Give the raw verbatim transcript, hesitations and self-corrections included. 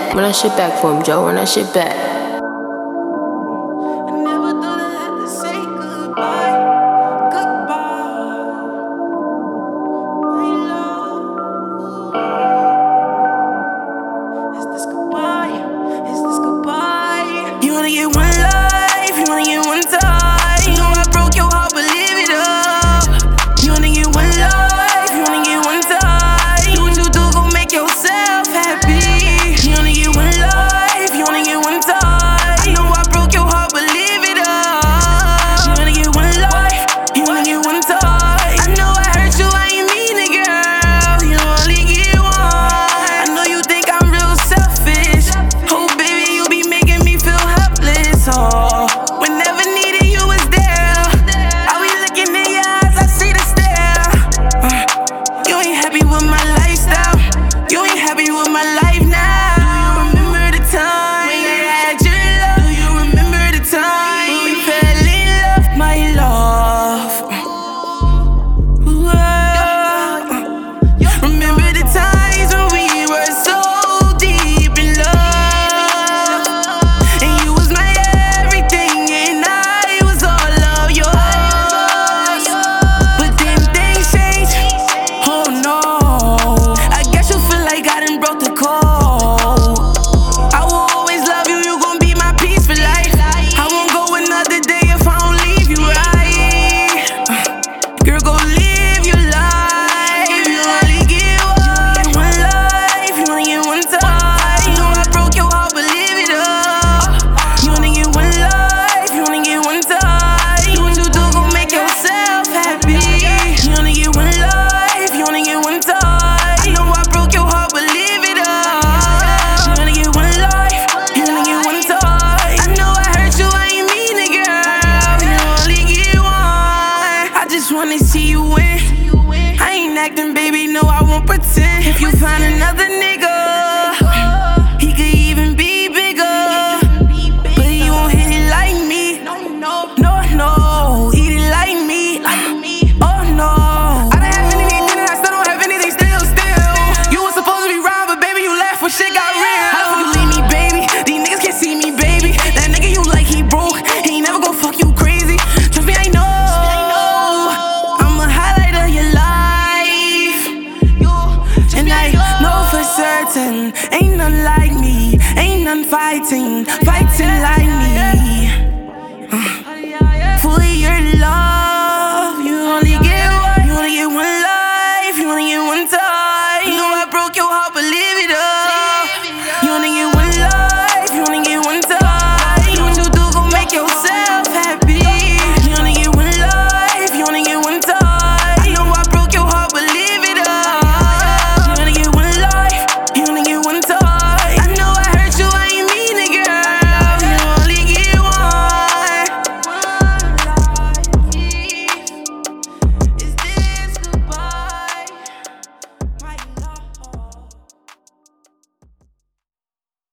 back. Run that shit back for him, Joe. Run that shit back. You only get one life, you only get one time. You know I broke your heart, but live it up. You only get one life, you only get one time. Do what you do, go make yourself happy. You only get one life, you only get one time. I know I broke your heart, but live it up. You only get one life, you only get one time. I know I hurt you, I ain't mean it, girl. You only get one. I know you think I'm real selfish. Oh baby, you be making me feel helpless. Oh, whenever needed, you was there. I be looking in your eyes, I see the stare. Uh, you ain't happy with my lifestyle. You ain't happy with my life now. Do you remember the time when I had your love? Do you remember the time when we fell in love, my love? Ooh, uh, remember the times when we were so deep in love, and you was my everything, and I was all of yours. But then things change. Oh no, I guess you feel like I done broke the code. I will always love you, you gon' be my peace for life. I won't go another day if I don't leave you right. Uh, Girl, go live your life. You only get one, one life. You only get one time. You know I broke your heart, but live it up. You only get one life. You only get one time. Do what you do, go make yourself happy. You only get one life. You only get one time. I know I broke your heart, but live it up. You only get one life. You only get one time. I know I hurt you, I ain't mean it, girl. You only get one. I just wanna see you win. I ain't acting, baby, no, I won't pretend. If you find another nigga, he could even be bigger, but he won't hit it like me. No, no, eat it like me. Oh no, I don't have anything, then I still don't have anything. Still, still, you was supposed to be wrong, but baby, you left when shit got real. How the fuck you leave me, baby? These niggas can't see me, baby. That nigga you like, he broke. He ain't never gon' fuck you crazy. Trust me, I know. I'm a highlight of your life, and I know for certain ain't none like me. Ain't none fighting, fighting like me. Uh, for your love.